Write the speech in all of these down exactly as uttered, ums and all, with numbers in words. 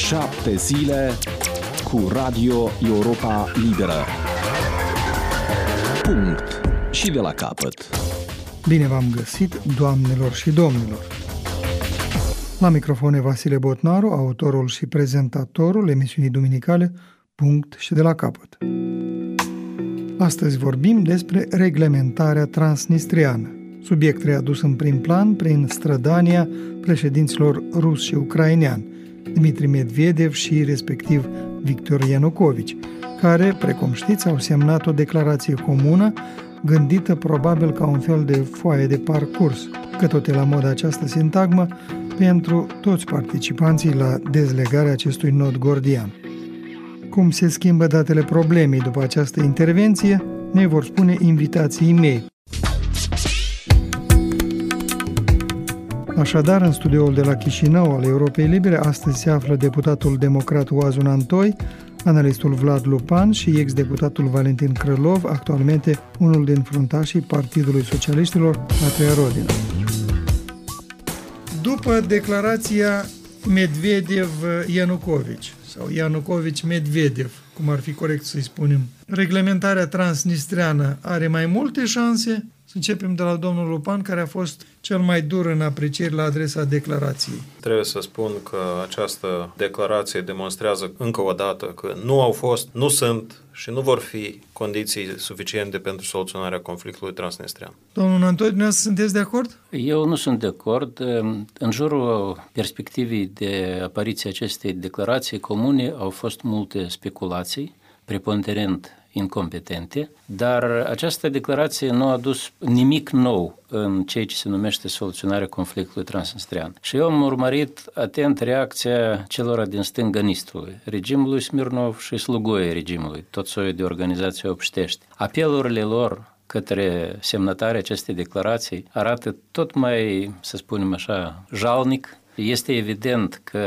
Șapte zile cu Radio Europa Liberă. Punct. Și de la capăt. Bine v-am găsit, doamnelor și domnilor. La microfon e Vasile Botnaru, autorul și prezentatorul emisiunii duminicale Punct și de la capăt. Astăzi vorbim despre reglementarea transnistriană, subiect readus în prim plan prin strădania președinților rus și ucrainean, Dmitri Medvedev și respectiv Victor Ianucovici, care, precum știți, au semnat o declarație comună gândită probabil ca un fel de foaie de parcurs, că tot e la modă această sintagmă, pentru toți participanții la dezlegarea acestui nod gordian. Cum se schimbă datele problemei după această intervenție, ne vor spune invitații mei. Așadar, în studioul de la Chișinău al Europei Libere, astăzi se află deputatul democrat Oazun Antoi, analistul Vlad Lupan și ex-deputatul Valentin Crălov, actualmente unul din fruntașii Partidului Socialiștilor, Patria Rodina. După declarația Medvedev-Ianucovici, sau Ianucovici-Medvedev, cum ar fi corect să-i spunem, reglementarea transnistriană are mai multe șanse? Să începem de la domnul Lupan, care a fost cel mai dur în aprecieri la adresa declarației. Trebuie să spun că această declarație demonstrează încă o dată că nu au fost, nu sunt și nu vor fi condiții suficiente pentru soluționarea conflictului transnistrian. Domnul Antoi, dumneavoastră sunteți de acord? Eu nu sunt de acord. În jurul perspectivei de apariție acestei declarații comune au fost multe speculații, preponderent incompetente, dar această declarație nu a adus nimic nou în ceea ce se numește soluționarea conflictului transnistrian. Și eu am urmărit atent reacția celor din stânga Nistrului, regimului Smirnov și slugoii regimului, tot soiul de organizații obștești. Apelurile lor către semnătarea acestei declarații arată tot mai, să spunem așa, jalnic. Este evident că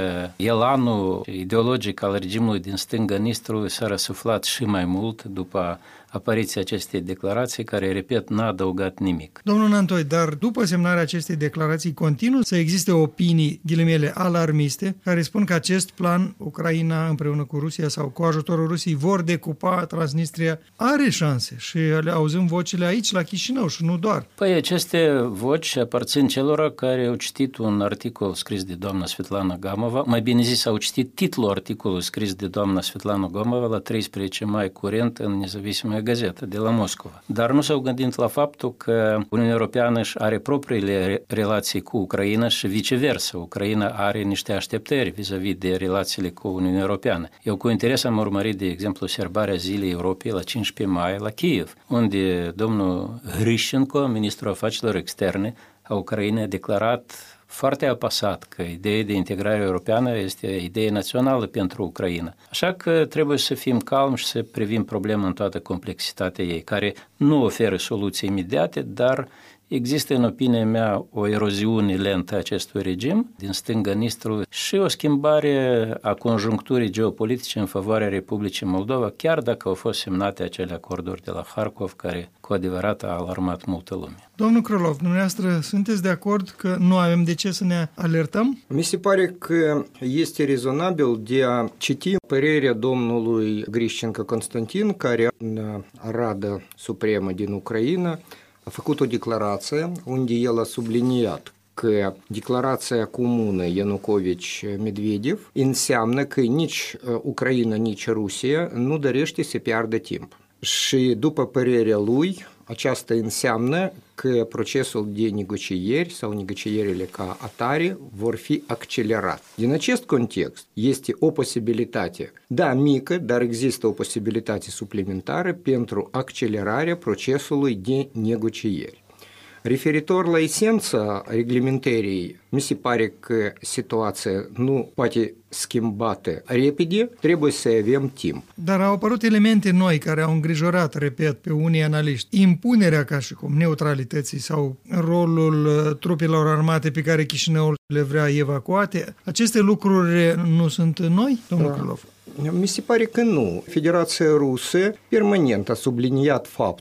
elanul ideologic al regimului din stânga Nistrului s-a răsuflat și mai mult după apariția acestei declarații, care, repet, n-a adăugat nimic. Domnul Antoi, dar după semnarea acestei declarații continuă să existe opinii, ghilimele, alarmiste, care spun că acest plan, Ucraina împreună cu Rusia sau cu ajutorul Rusiei, vor decupa Transnistria, are șanse și le auzim vocile aici, la Chișinău și nu doar. Păi aceste voci aparțin celor care au citit un articol scris de doamna Svetlana Gamova, mai bine zis, au citit titlul articolului scris de doamna Svetlana Gamova la treisprezece mai curent în Nezavisimă gazetă de la Moscova. Dar nu s-au gândit la faptul că Uniunea Europeană își are propriile relații cu Ucraina și viceversa. Ucraina are niște așteptări vis-a-vis de relațiile cu Uniunea Europeană. Eu cu interes am urmărit, de exemplu, serbarea Zilei Europei la cincisprezece mai la Kiev, unde domnul Hryșchenko, ministrul afacerilor externe a Ucrainei, a declarat foarte apăsat că ideea de integrare europeană este idee națională pentru Ucraina. Așa că trebuie să fim calmi și să privim problema în toată complexitatea ei, care nu oferă soluții imediate, dar există, în opinia mea, o eroziune lentă a acestui regim din stânga Nistrului și o schimbare a conjuncturii geopolitice în favoarea Republicii Moldova, chiar dacă au fost semnate acele acorduri de la Harkov, care cu adevărat a alarmat multă lume. Domnul Crălov, dumneavoastră sunteți de acord că nu avem de ce să ne alertăm? Mi se pare că este rezonabil de a citi părerea domnului Gryșchenko Constantin, care în Rada Supremă din Ucraina a făcut o declarație unde el a subliniat că declarația comună Ianucovici-Medvedev înseamnă că nici Ucraina, nici Rusia nu dorește să piardă timp. Și după părerea lui, aceasta înseamnă că procesul de negocieri sau negocierile ca atare vor fi accelerat. Din acest context este o posibilitate, da, mică, dar există o posibilitate suplimentară pentru accelerarea procesului de negocieri. Referitor la esența reglementării, mi se pare că situația nu poate schimbată repede, trebuie să avem timp. Dar au apărut elemente noi care au îngrijorat, repet, pe unii analiști. Impunerea ca și cum neutralității sau rolul trupelor armate pe care Chișinăul le vrea evacuate. Aceste lucruri nu sunt noi, domnul da. Crălov? Mi se pare că nu. Federația Rusă permanent a subliniat faptul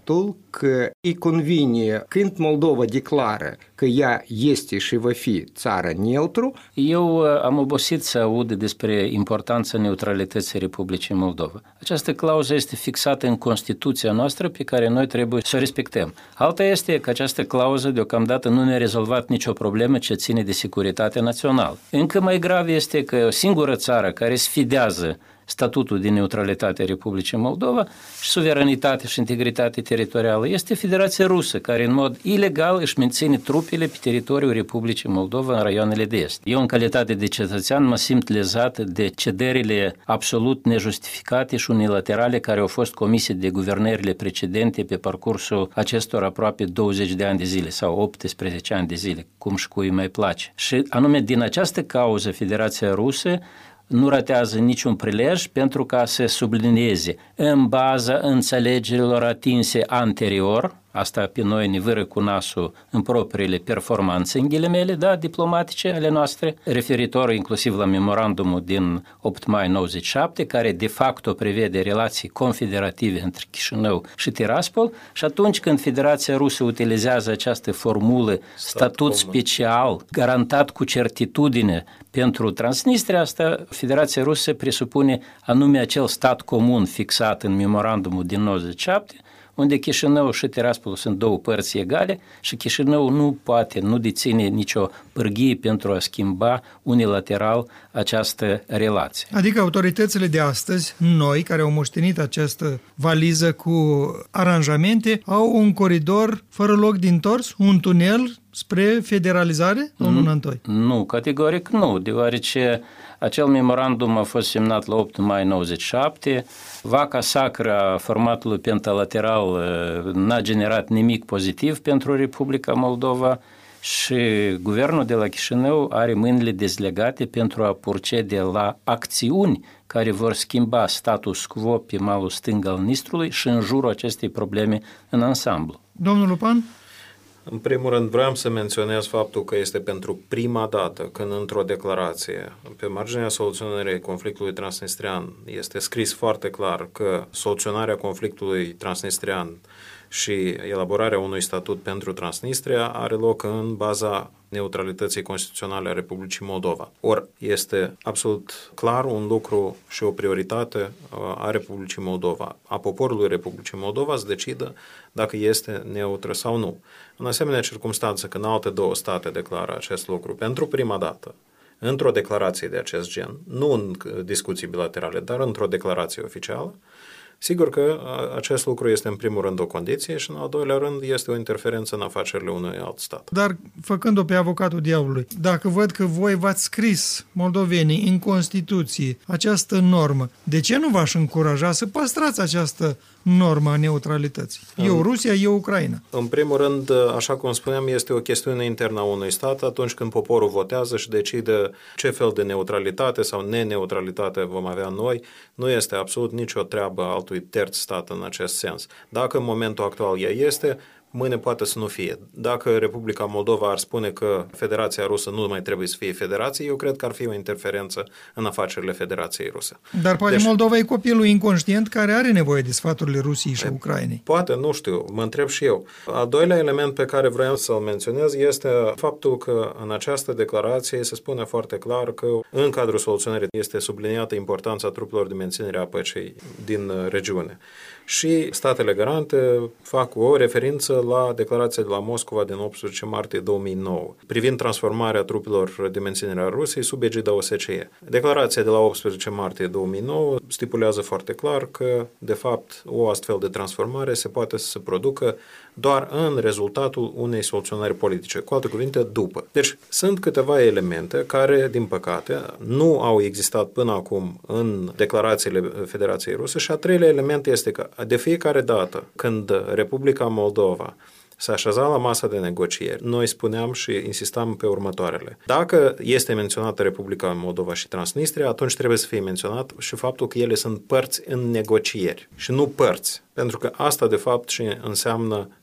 că îi convine când Moldova declară că ea este și va fi țară neutru. Eu am obosit să aud despre importanța neutralității Republicii Moldova. Această clauză este fixată în Constituția noastră pe care noi trebuie să o respectăm. Alta este că această clauză deocamdată nu ne-a rezolvat nicio problemă ce ține de securitate națională. Încă mai grav este că o singură țară care sfidează statutul de neutralitate a Republicii Moldova și suveranitate și integritate teritorială este Federația Rusă, care în mod ilegal își menține trupele pe teritoriul Republicii Moldova în raioanele de est. Eu, în calitate de cetățean, mă simt lezat de cederile absolut nejustificate și unilaterale care au fost comise de guvernările precedente pe parcursul acestor aproape douăzeci de ani de zile sau optsprezece ani de zile, cum și cui mai place. Și anume din această cauză Federația Rusă nu ratează niciun prilej pentru ca să sublinieze în baza înțelegerilor atinse anterior, asta pe noi ne vâră cu nasul în propriile performanțe, în ghilimele, da, diplomatice ale noastre, referitor inclusiv la memorandumul din opt mai nouăzeci și șapte, care de facto prevede relații confederative între Chișinău și Tiraspol, și atunci când Federația Rusă utilizează această formulă statut special, garantat cu certitudine pentru Transnistria, asta Federația Rusă presupune anume acel stat comun fixat în memorandumul din nouăzeci și șapte, unde Chișinău și Tiraspol sunt două părți egale și Chișinău nu poate, nu deține nicio pârghie pentru a schimba unilateral această relație. Adică autoritățile de astăzi, noi care au moștenit această valiză cu aranjamente, au un coridor fără loc de întors, un tunel spre federalizare? Nu, nu, categoric nu, deoarece acel memorandum a fost semnat la opt mai nouăzeci și șapte, vaca sacră a formatului pentalateral n-a generat nimic pozitiv pentru Republica Moldova și guvernul de la Chișinău are mâinile dezlegate pentru a procede la acțiuni care vor schimba status quo pe malul stâng al Nistrului și în jurul acestei probleme în ansamblu. Domnul Lupan? În primul rând vreau să menționez faptul că este pentru prima dată când într-o declarație pe marginea soluționării conflictului transnistrian este scris foarte clar că soluționarea conflictului transnistrian și elaborarea unui statut pentru Transnistria are loc în baza neutralității constituționale a Republicii Moldova. Ori este absolut clar un lucru și o prioritate a Republicii Moldova, a poporului Republicii Moldova să decidă dacă este neutră sau nu. În asemenea circumstanță, când alte două state declară acest lucru pentru prima dată, într-o declarație de acest gen, nu în discuții bilaterale, dar într-o declarație oficială, sigur că acest lucru este în primul rând o condiție și în al doilea rând este o interferență în afacerile unui alt stat. Dar făcând-o pe avocatul diavolului, dacă văd că voi v-ați scris moldovenii în Constituție această normă, de ce nu v-aș încuraja să păstrați această normă a neutralității? Eu Rusia, eu Ucraina. În primul rând, așa cum spuneam, este o chestiune internă a unui stat atunci când poporul votează și decide ce fel de neutralitate sau neneutralitate vom avea noi. Nu este absolut nicio treabă altui terț stat în acest sens. Dacă în momentul actual ea este, mâine poate să nu fie. Dacă Republica Moldova ar spune că Federația Rusă nu mai trebuie să fie federație, eu cred că ar fi o interferență în afacerile Federației Ruse. Dar poate deci, Moldova e copilul inconștient care are nevoie de sfaturile Rusiei și Ucrainei. Poate, nu știu, mă întreb și eu. Al doilea element pe care vreau să-l menționez este faptul că în această declarație se spune foarte clar că în cadrul soluționării este subliniată importanța trupelor de menținere a păcii din regiune. Și statele garante fac o referință la declarația de la Moscova din optsprezece martie două mii nouă privind transformarea trupelor de menținere a Rusiei sub egida O S C E. Declarația de la optsprezece martie două mii nouă stipulează foarte clar că, de fapt, o astfel de transformare se poate să se producă doar în rezultatul unei soluționări politice, cu alte cuvinte, după. Deci, sunt câteva elemente care, din păcate, nu au existat până acum în declarațiile Federației Ruse și a treilea element este că de fiecare dată când Republica Moldova s-a așezat la masa de negocieri, noi spuneam și insistam pe următoarele. Dacă este menționată Republica Moldova și Transnistria, atunci trebuie să fie menționat și faptul că ele sunt părți în negocieri și nu părți. Pentru că asta, de fapt, și înseamnă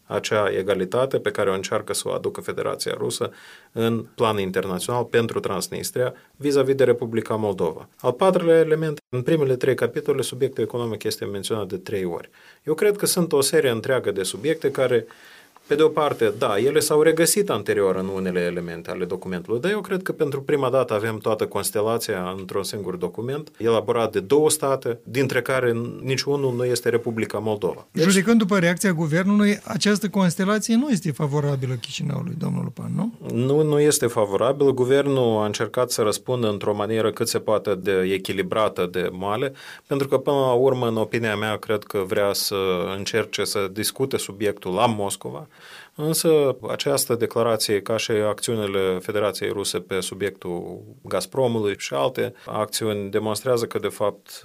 acea egalitate pe care o încearcă să o aducă Federația Rusă în plan internațional pentru Transnistria vis-a-vis de Republica Moldova. Al patrulea element, în primele trei capitole, subiectul economic este menționat de trei ori. Eu cred că sunt o serie întreagă de subiecte care, pe de o parte, da, ele s-au regăsit anterior în unele elemente ale documentului, dar eu cred că pentru prima dată avem toată constelația într-un singur document, elaborat de două state, dintre care niciunul nu este Republica Moldova. Deci, judecând după reacția guvernului, această constelație nu este favorabilă Chișinăului, domnul Lupan, nu? Nu, nu este favorabilă. Guvernul a încercat să răspundă într-o manieră cât se poate de echilibrată, de moale, pentru că până la urmă, în opinia mea, cred că vrea să încerce să discute subiectul la Moscova. Însă această declarație, ca și acțiunile Federației Ruse pe subiectul Gazpromului și alte acțiuni, demonstrează că, de fapt,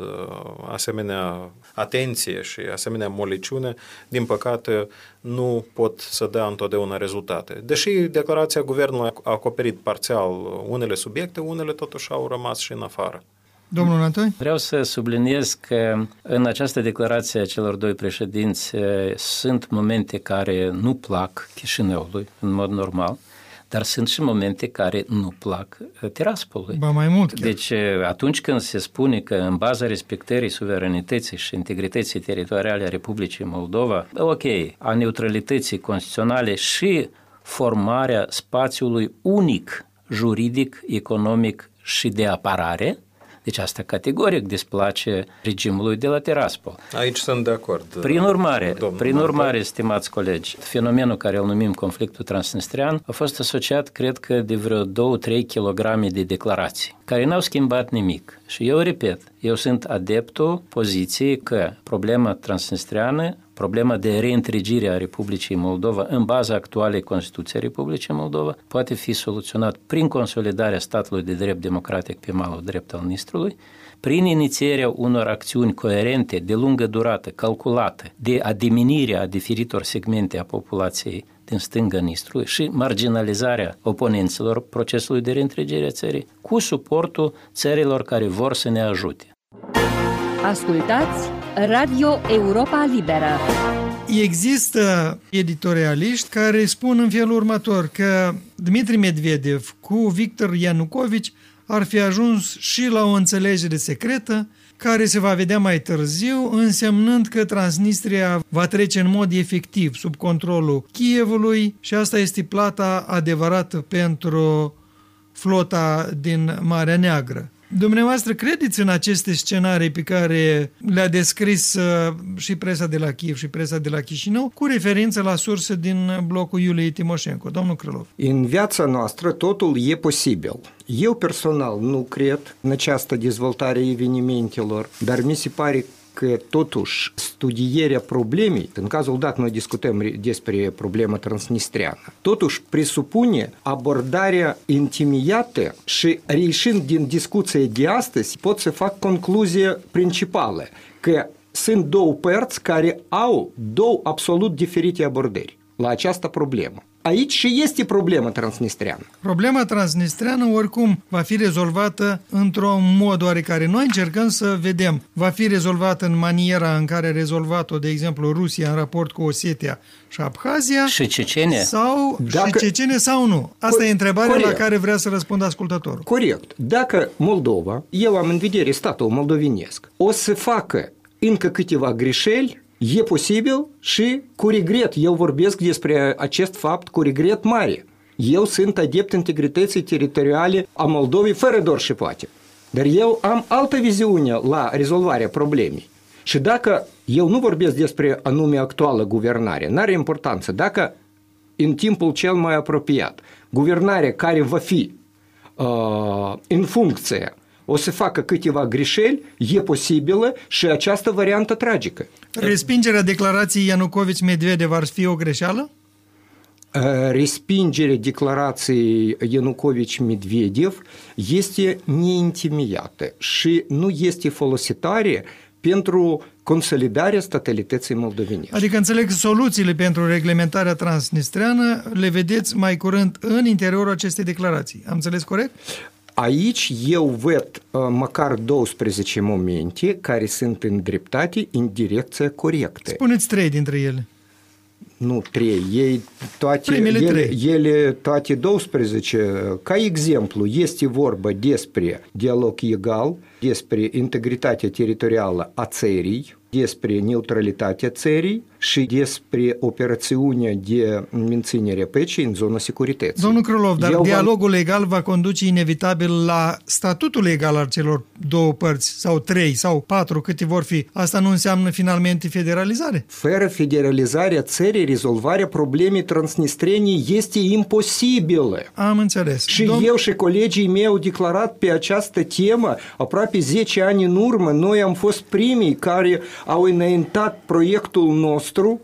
asemenea atenție și asemenea moliciune, din păcate, nu pot să dea întotdeauna rezultate. Deși declarația guvernului a acoperit parțial unele subiecte, unele totuși au rămas și în afară. Domnul Antoni? Vreau să subliniez că în această declarație a celor doi președinți sunt momente care nu plac Chișinăului, în mod normal, dar sunt și momente care nu plac Tiraspolului. Ba mai mult chiar. Deci atunci când se spune că în baza respectării suveranității și integrității teritoriale a Republicii Moldova, ok, a neutralității constituționale și formarea spațiului unic juridic, economic și de apărare, deci asta categoric displace regimului de la Tiraspol. Aici sunt de acord. Prin urmare, domnul prin urmare, stimați colegi, fenomenul care îl numim conflictul transnistrian a fost asociat, cred că, de vreo două-trei kilograme de declarații, care n-au schimbat nimic. Și eu repet, eu sunt adeptul poziției că problema transnistriană, problema de reîntregire a Republicii Moldova în baza actualei Constituției Republicii Moldova poate fi soluționat prin consolidarea statului de drept democratic pe malul drept al Nistrului, prin inițierea unor acțiuni coerente, de lungă durată, calculate, de adiminirea a diferitor segmente a populației din stânga Nistrului și marginalizarea oponenților procesului de reîntregire a țării, cu suportul țărilor care vor să ne ajute. Ascultați Radio Europa Liberă. Există editorialiști care spun în felul următor că Dmitri Medvedev cu Victor Ianucovici ar fi ajuns și la o înțelegere secretă care se va vedea mai târziu, însemnând că Transnistria va trece în mod efectiv sub controlul Kievului și asta este plata adevărată pentru flota din Marea Neagră. Dumneavoastră credeți în aceste scenarii pe care le-a descris și presa de la Kiev și presa de la Chișinău, cu referință la surse din blocul Iuliei Timoșenko? Domnul Krylov. În viața noastră totul e posibil. Eu personal nu cred în această dezvoltare a evenimentelor, dar mi se pare că totuși studierea problemei, în cazul dat noi discutăm despre problema transnistriană, totuși presupune abordarea intimiată și reieșind din discuția de astăzi pot să fac concluzia principală, că sunt două părți care au două absolut diferite abordări la această problemă. Aici și este problema transnistriană. Problema transnistriană oricum va fi rezolvată într-un mod oarecare. Noi încercăm să vedem, va fi rezolvată în maniera în care a rezolvat-o, de exemplu, Rusia în raport cu Osetia și Abhazia. Și Cecenia. Sau, Dacă... și Cecenia sau nu? Asta Co- e întrebarea corect. La care vrea să răspundă ascultătorul. Corect. Dacă Moldova, eu am în vedere statul moldovenesc, o să facă încă câteva greșeli, e posibil și cu regret. Eu vorbesc despre acest fapt cu regret mare. Eu sunt adept integrității teritoriale a Moldovei fără dor și poate. Dar eu am altă viziune la rezolvarea problemei. Și dacă eu nu vorbesc despre anume actuală guvernare, n-are importanță. Dacă în timpul cel mai apropiat guvernarea care va fi uh, în funcție o să facă câteva greșeli, e posibilă și această variantă tragică. Respingerea declarației Ianucovici-Medvedev ar fi o greșeală? Respingerea declarației Ianucovici-Medvedev este neintimiată și nu este folositoare pentru consolidarea statalității moldovenești. Adică înțeleg că soluțiile pentru reglementarea transnistreană le vedeți mai curând în interiorul acestei declarații. Am înțeles corect? Aici eu văd uh, măcar douăsprezece momente care sunt îndreptate în direcția corectă. Spuneți trei dintre ele. Nu, trei. Ei toate, Primele ele, trei. ele toate douăsprezece. Ca exemplu, este vorba despre dialog egal, despre integritatea teritorială a țării, despre neutralitatea țării și despre operațiunea de menținere a păcii în zona securității. Domnul Krylov, dar Eu dialogul legal va conduce inevitabil la statutul legal al celor două părți, sau trei, sau patru, câte vor fi. Asta nu înseamnă finalmente federalizare? Fără federalizarea țării, rezolvarea problemei transnistrenii este imposibilă. Am înțeles. Și Dom- eu și colegii mei au declarat pe această temă aproape zece ani în urmă. Noi am fost primii care au înaintat proiectul nostru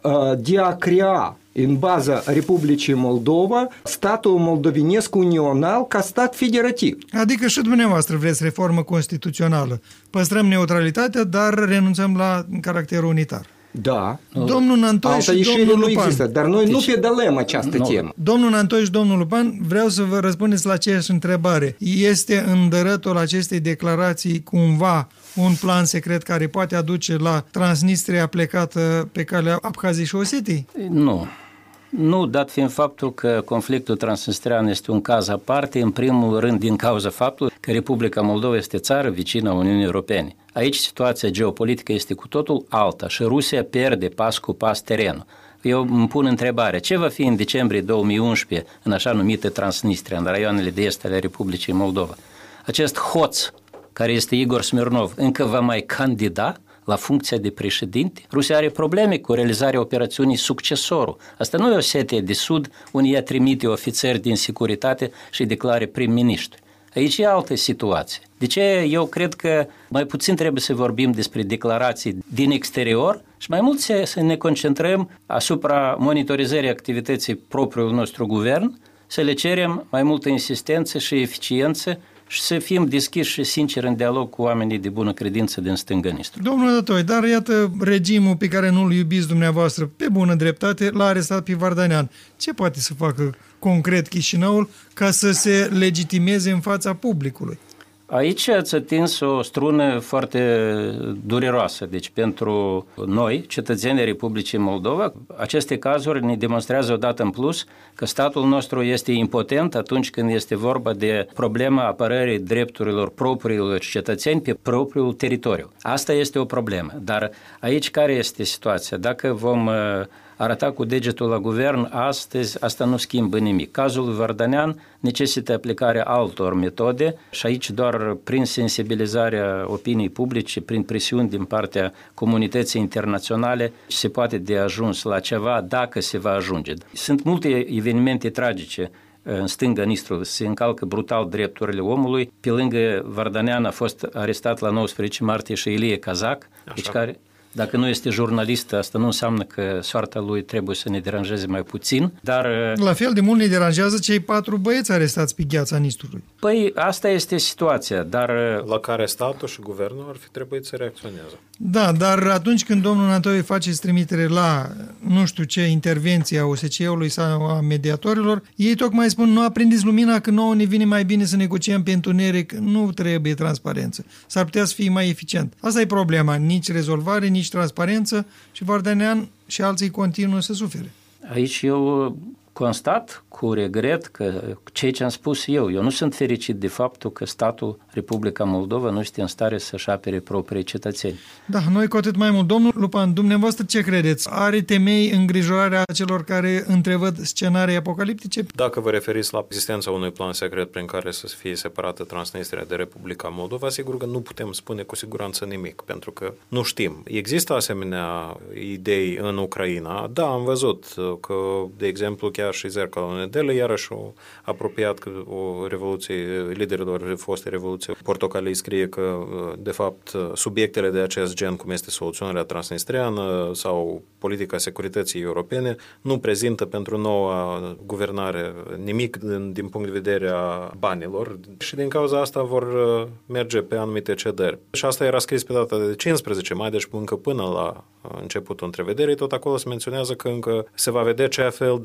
de a crea în baza Republicii Moldova statul moldovenesc unional ca stat federativ. Adică și dumneavoastră vreți reformă constituțională. Păstrăm neutralitatea, dar renunțăm la caracterul unitar. Da. Domnul Nantoi Alta și ieșire domnul nu Lupan. există, dar noi Deci, nu pedalăm această nu. temă. Domnul Nantoi și domnul Lupan, vreau să vă răspundeți la aceeași întrebare. Este în dărătul acestei declarații cumva un plan secret care poate aduce la Transnistria plecată pe calea Abhaziei și Osetiei? Nu. Nu, dat fiind faptul că conflictul transnistrian este un caz aparte, în primul rând din cauza faptului că Republica Moldova este țară vecină a Uniunii Europene. Aici situația geopolitică este cu totul alta și Rusia pierde pas cu pas terenul. Eu îmi pun întrebarea, ce va fi în decembrie două mii unsprezece în așa numită Transnistria, în raioanele de est ale Republicii Moldova? Acest hoț, care este Igor Smirnov, încă va mai candida la funcția de președinte? Rusia are probleme cu realizarea operațiunii Succesorul. Asta nu e Osetia de Sud, unde ea trimite ofițeri din securitate și declare prim-ministru. Aici e altă situație. De ce eu cred că mai puțin trebuie să vorbim despre declarații din exterior și mai mult să ne concentrăm asupra monitorizării activității propriului nostru guvern, să le cerem mai multă insistență și eficiență și să fim deschiși și sinceri în dialog cu oamenii de bună credință din stânga Nistru. Domnul Nantoi, dar iată regimul pe care nu-l iubiți dumneavoastră, pe bună dreptate, l-a arestat pe Vardanean. Ce poate să facă concret Chișinăul ca să se legitimeze în fața publicului? Aici ați atins o strună foarte dureroasă. Deci pentru noi, cetățenii Republicii Moldova, aceste cazuri ne demonstrează odată în plus că statul nostru este impotent atunci când este vorba de problema apărării drepturilor propriilor cetățeni pe propriul teritoriu. Asta este o problemă. Dar aici care este situația? Dacă vom arăta cu degetul la guvern, astăzi asta nu schimbă nimic. Cazul Vardanean necesită aplicarea altor metode și aici doar prin sensibilizarea opiniei publice, prin presiuni din partea comunității internaționale se poate de ajuns la ceva dacă se va ajunge. Sunt multe evenimente tragice în stânga Nistru, se încalcă brutal drepturile omului. Pe lângă Vardanean a fost arestat la nouăsprezece martie și Ilie Kazak, deci care... Dacă nu este jurnalist, asta nu înseamnă că soarta lui trebuie să ne deranjeze mai puțin, dar... La fel de mult ne deranjează cei patru băieți arestați pe gheața Nistrului. Păi, asta este situația, dar... La care statul și guvernul ar fi trebuit să reacționeze. Da, dar atunci când domnul Nantoi face trimitere la nu știu ce intervenție a O S C E-ului sau a mediatorilor, ei tocmai spun, nu aprindeți lumina că nouă ne vine mai bine să negociem pe întuneric, nu trebuie transparență. S-ar putea să fie mai eficient. Asta e problema, nici rezolvare, nici transparență și Vardanean și alții continuă să sufere. Aici eu constat cu regret că ceea ce am spus eu, eu nu sunt fericit de faptul că statul Republica Moldova nu este în stare să-și apere proprii cetățeni. Da, noi cu atât mai mult. Domnul Lupan, dumneavoastră ce credeți? Are temei îngrijorarea celor care întrevăd scenarii apocaliptice? Dacă vă referiți la existența unui plan secret prin care să fie separată Transnistria de Republica Moldova, sigur că nu putem spune cu siguranță nimic, pentru că nu știm. Există asemenea idei în Ucraina. Da, am văzut că, de exemplu, chiar și Zercalo Nedele, iarăși o apropiat că o revoluție, liderilor foste revoluții portocalii scrie că, de fapt, subiectele de acest gen, cum este soluționarea transnistriană sau politica securității europene, nu prezintă pentru noua guvernare nimic din, din punct de vedere a banilor și din cauza asta vor merge pe anumite cedări. Și asta era scris pe data de cincisprezece mai, deci încă până la începutul întrevederii, tot acolo se menționează că încă se va vedea ce fel de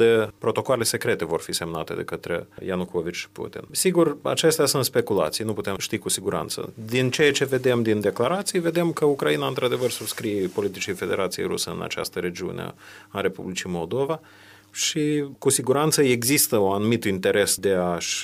protocoale secrete vor fi semnate de către Ianucovici și Putin. Sigur, acestea sunt speculații, nu putem ști cu siguranță. Din ceea ce vedem din declarații, vedem că Ucraina într-adevăr subscrie politicii Federației Ruse în această regiune a Republicii Moldova și cu siguranță există un anumit interes de a-și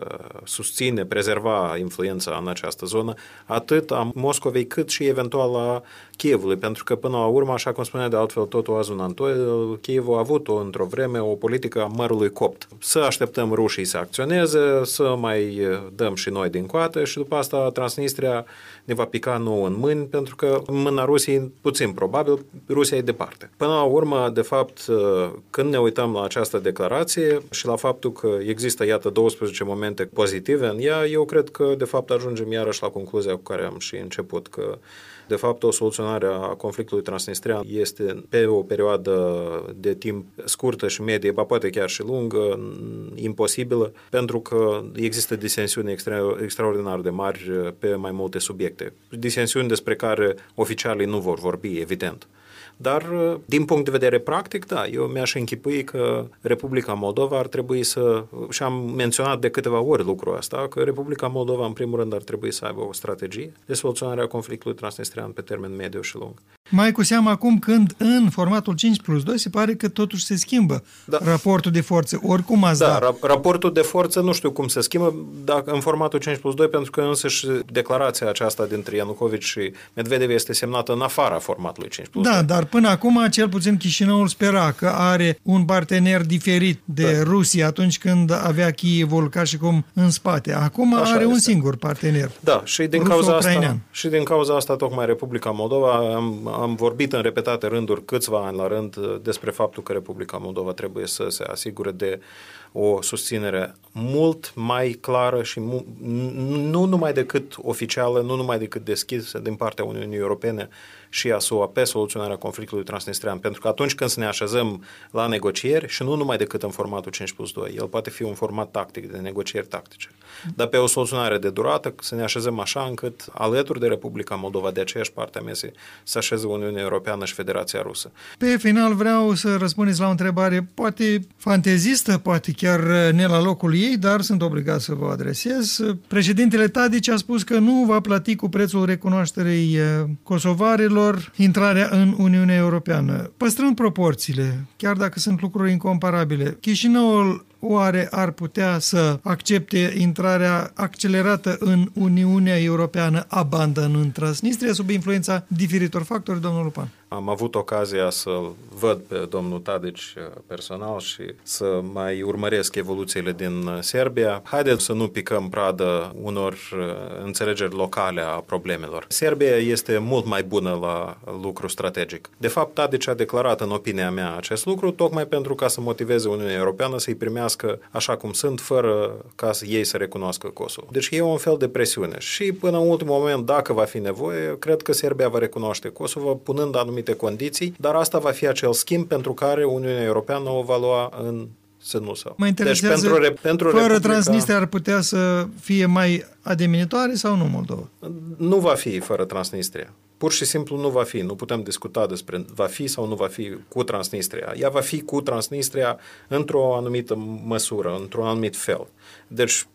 susține, prezerva influența în această zonă, atât a Moscovei cât și eventual a Kievului, pentru că până la urmă, așa cum spunea de altfel tot Oazun Antoi, Kievul a avut într-o vreme o politică a mărului copt. Să așteptăm rușii să acționeze, să mai dăm și noi din coate și după asta Transnistria ne va pica nouă în mâini, pentru că în mâna Rusiei puțin probabil, Rusia e departe. Până la urmă, de fapt, când ne uităm la această declarație și la faptul că există, iată, douăsprezece momente pozitive în ea, eu cred că, de fapt, ajungem iarăși la concluzia cu care am și început, că de fapt, o soluționare a conflictului transnistrian este pe o perioadă de timp scurtă și medie, ba poate chiar și lungă, imposibilă, pentru că există disensiuni extra, extraordinar de mari pe mai multe subiecte. Disensiuni despre care oficialii nu vor vorbi, evident. Dar, din punct de vedere practic, da, eu mi-aș închipui că Republica Moldova ar trebui să, și am menționat de câteva ori lucrul ăsta, că Republica Moldova, în primul rând, ar trebui să aibă o strategie de soluționare a conflictului transnistrian pe termen mediu și lung. Mai cu seamă acum când în formatul cinci plus doi se pare că totuși se schimbă da. raportul de forțe. Oricum ați Da, da. raportul de forță nu știu cum se schimbă dacă în formatul cinci plus doi, pentru că însăși declarația aceasta dintre Ianucovici și Medvedev este semnată în afara formatului cinci plus doi. Da, dar până acum, cel puțin Chișinăul spera că are un partener diferit de da. Rusia atunci când avea Kievul ca și cum în spate. Acum Așa are este. un singur partener. Da, și din, cauza asta, și din cauza asta tocmai Republica Moldova, am, am vorbit în repetate rânduri, câțiva ani la rând, despre faptul că Republica Moldova trebuie să se asigure de o susținere mult mai clară și mu- nu numai decât oficială, nu numai decât deschisă din partea Uniunii Europene și a S U A pe soluționarea conflictului transnistrian. Pentru că atunci când să ne așezăm la negocieri, și nu numai decât în formatul cinci plus doi, el poate fi un format tactic, de negocieri tactice, dar pe o soluționare de durată, să ne așezăm așa încât alături de Republica Moldova, de aceeași parte a mesei, să așeze Uniunea Europeană și Federația Rusă. Pe final vreau să răspundeți la o întrebare poate fantezistă, poate chiar ne la locul ei, dar sunt obligat să vă adresez. Președintele Tadic a spus că nu va plăti cu prețul recunoașterii kosovarilor intrarea în Uniunea Europeană. Păstrând proporțiile, chiar dacă sunt lucruri incomparabile, Chișinăul oare ar putea să accepte intrarea accelerată în Uniunea Europeană, abandonând Transnistria sub influența diferitor factori, domnul Lupan? Am avut ocazia să-l văd pe domnul Tadic personal și să mai urmăresc evoluțiile din Serbia. Haideți să nu picăm pradă unor înțelegeri locale a problemelor. Serbia este mult mai bună la lucru strategic. De fapt, Tadic a declarat în opinia mea acest lucru tocmai pentru ca să motiveze Uniunea Europeană să-i primească așa cum sunt, fără ca ei să recunoască Kosovo. Deci e un fel de presiune. Și până în ultimul moment, dacă va fi nevoie, cred că Serbia va recunoaște Kosovo, punând anumite condiții, dar asta va fi acel schimb pentru care Uniunea Europeană o va lua în sânul său. Mă interesează, deci, pentru, pentru fără Republica... Transnistria ar putea să fie mai ademinitoare sau nu Moldova? Nu va fi fără Transnistria. Pur și simplu nu va fi. Nu putem discuta despre va fi sau nu va fi cu Transnistria. Ea va fi cu Transnistria într-o anumită măsură, într-un anumit fel. Deci,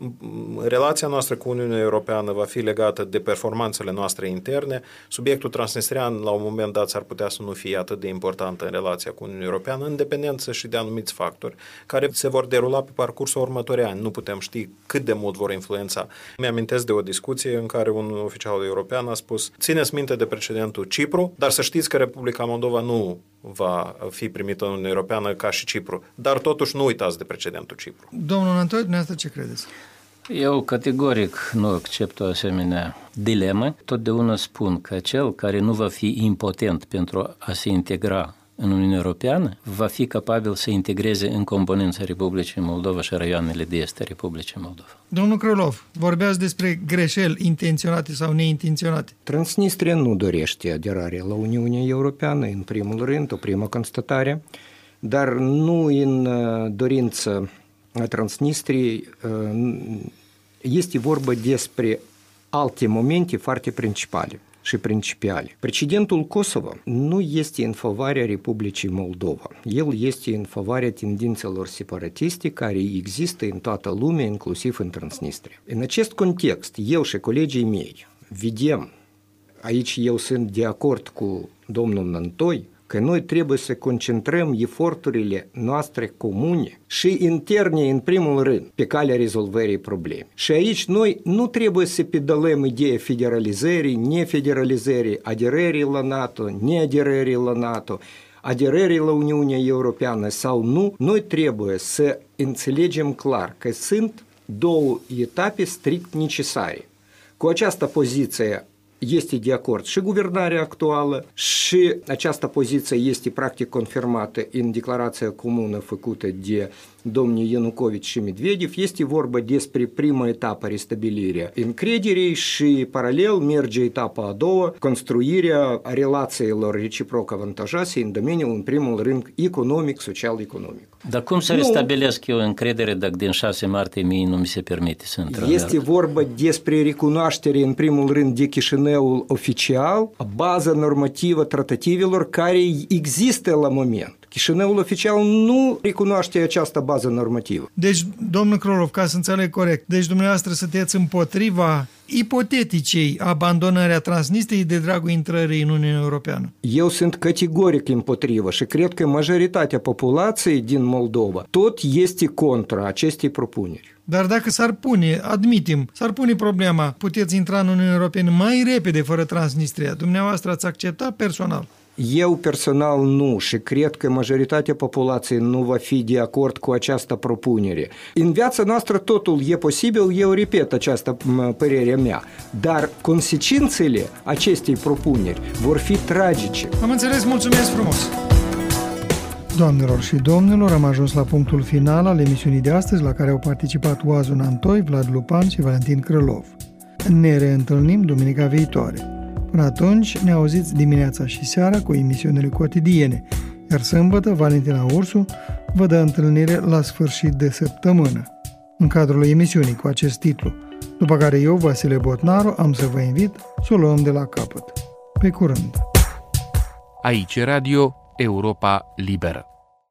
relația noastră cu Uniunea Europeană va fi legată de performanțele noastre interne. Subiectul transnistrian, la un moment dat, s-ar putea să nu fie atât de important în relația cu Uniunea Europeană, în dependență și de anumiți factori care se vor derula pe parcursul următorii ani. Nu putem ști cât de mult vor influența. Mi-amintesc de o discuție în care un oficial european a spus: țineți minte de precedentul Cipru, dar să știți că Republica Moldova nu va fi primită în Uniunea Europeană ca și Cipru. Dar totuși nu uitați de precedentul Cipru. Domnul Antoi, dumneavoastră ce credeți? Eu categoric nu accept o asemenea dilemă. Totdeauna spun că cel care nu va fi impotent pentru a se integra în Uniunea Europeană va fi capabil să integreze în componența Republicii Moldova și raioanele de est a Republicii Moldova. Domnul Krylov, vorbeați despre greșeli intenționate sau neintenționate. Transnistria nu dorește aderarea la Uniunea Europeană, în primul rând, o primă constatare, dar nu în dorință a Transnistriei, este vorba despre alte momente foarte principale. și principiale. Precedentul Kosovo nu este în favoarea Republicii Moldova. El este în favoarea tendințelor separatiste care există în toată lumea, inclusiv în Transnistria. În acest context, eu și colegii mei vedem, aici eu sunt de acord cu domnul Nantoi, că noi trebuie să concentrăm eforturile noastre comune și interne, în primul rând, pe calea rezolvării problemei. Și aici noi nu trebuie să pedalăm ideea federalizării, nefederalizării, aderării la NATO, neaderării la NATO, aderării la Uniunea Europeană sau nu. Noi trebuie să înțelegem clar că sunt două etape strict necesare. Cu această poziție este de acord și guvernarea actuală și această poziție este practic confirmată în declarația comună făcută de domnii Ianucovici și Medvedev. Este vorba despre prima etapă, restabilirea încrederii și paralel merge etapa a doua, construirea relațiilor reciproc avantajoase în domeniul, în primul rând, economic, social-economic. Dar cum să restabilesc eu încredere dacă din șase martie mie nu mi se permite să intră? Este vorba despre recunoaștere, în primul rând, de Chișinăul oficial, baza normativă tratativelor care există la moment. Chișinăul oficial nu recunoaște această bază normativă. Deci, domnul Krolov, ca să înțeleg corect, deci dumneavoastră sunteți împotriva ipoteticei abandonării a Transnistriei de dragul intrării în Uniunea Europeană? Eu sunt categoric împotrivă și cred că majoritatea populației din Moldova tot este contra acestei propuneri. Dar dacă s-ar pune, admitem, s-ar pune problema, puteți intra în Uniunea Europeană mai repede fără Transnistria, dumneavoastră ați accepta personal? Eu personal nu și cred că majoritatea populației nu va fi de acord cu această propunere. În viața noastră totul e posibil, eu repet această părere mea, dar consecințele acestei propuneri vor fi tragice. Am înțeles, mulțumesc frumos! Doamnelor și domnilor, am ajuns la punctul final al emisiunii de astăzi, la care au participat Oazu Nantoi, Vlad Lupan și Valentin Krylov. Ne reîntâlnim duminica viitoare. Până atunci, ne auziți dimineața și seara cu emisiunile cotidiene, iar sâmbătă, Valentina Ursu vă dă întâlnire la sfârșit de săptămână, în cadrul emisiunii cu acest titlu, după care eu, Vasile Botnaru, am să vă invit să o luăm de la capăt. Pe curând! Aici Radio Europa Liberă.